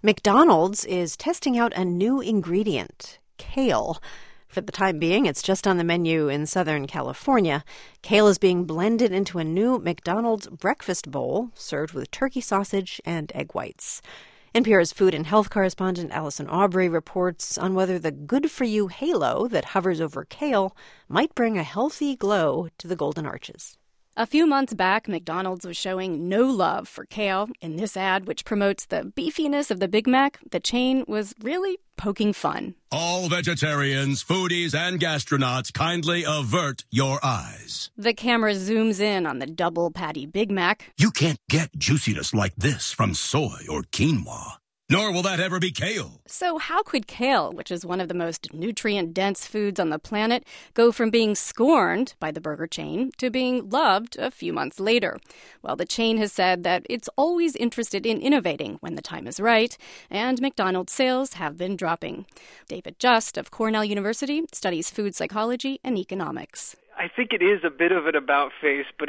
McDonald's is testing out a new ingredient, kale. For the time being, it's just on the menu in Southern California. Kale is being blended into a new McDonald's breakfast bowl served with turkey sausage and egg whites. NPR's food and health correspondent Allison Aubrey reports on whether the good-for-you halo that hovers over kale might bring a healthy glow to the Golden Arches. A few months back, McDonald's was showing no love for kale. In this ad, which promotes the beefiness of the Big Mac, the chain was really poking fun. All vegetarians, foodies, and gastronauts kindly avert your eyes. The camera zooms in on the double patty Big Mac. You can't get juiciness like this from soy or quinoa. Nor will that ever be kale. So how could kale, which is one of the most nutrient-dense foods on the planet, go from being scorned by the burger chain to being loved a few months later? Well, the chain has said that it's always interested in innovating when the time is right, and McDonald's sales have been dropping. David Just of Cornell University studies food psychology and economics. I think it is a bit of an about-face, but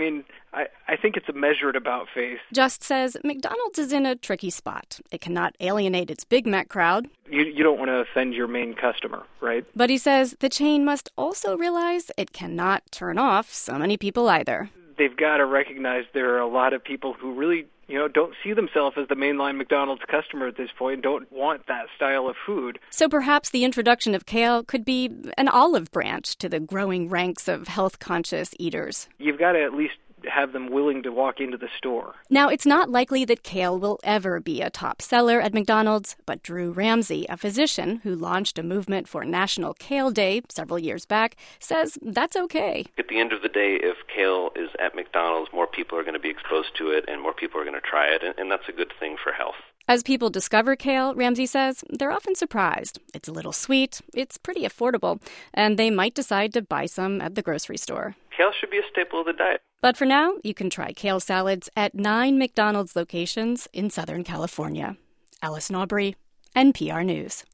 I think it's a measured about-face. Just says McDonald's is in a tricky spot. It cannot alienate its Big Mac crowd. You don't want to offend your main customer, right? But he says the chain must also realize it cannot turn off so many people either. They've got to recognize there are a lot of people who really don't see themselves as the mainline McDonald's customer at this point, don't want that style of food. So perhaps the introduction of kale could be an olive branch to the growing ranks of health-conscious eaters. You've got to at least have them willing to walk into the store. Now, it's not likely that kale will ever be a top seller at McDonald's, but Drew Ramsey, a physician who launched a movement for National Kale Day several years back, says that's okay. At the end of the day, if kale is at McDonald's, more people are going to be exposed to it and more people are going to try it, and that's a good thing for health. As people discover kale, Ramsey says, they're often surprised. It's a little sweet, it's pretty affordable, and they might decide to buy some at the grocery store. Kale should be a staple of the diet. But for now, you can try kale salads at 9 McDonald's locations in Southern California. Allison Aubrey, NPR News.